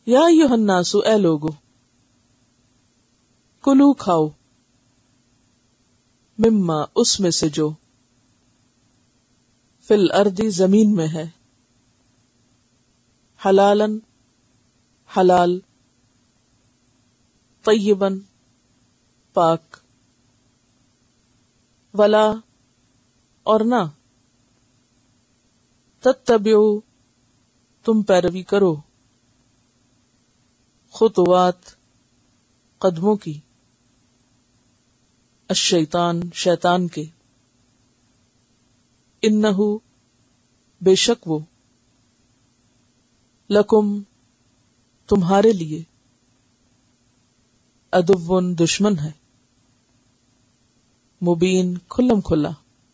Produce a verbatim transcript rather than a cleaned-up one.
या अय्युहन्नासु, ए लोगो, कुलू खाओ, मिम्मा उसमें से जो, फिल अर्दी जमीन में है, हलालन हलाल, तय्यबन पाक, वला और ना, तत्तबिउ तुम पैरवी करो, खुतवात कदमों की, अश्शैतान शैतान के, इन्नहु बेशक वो, लकुम तुम्हारे लिए, अदुव्वुन दुश्मन है, मुबीन खुल्लम खुल्ला।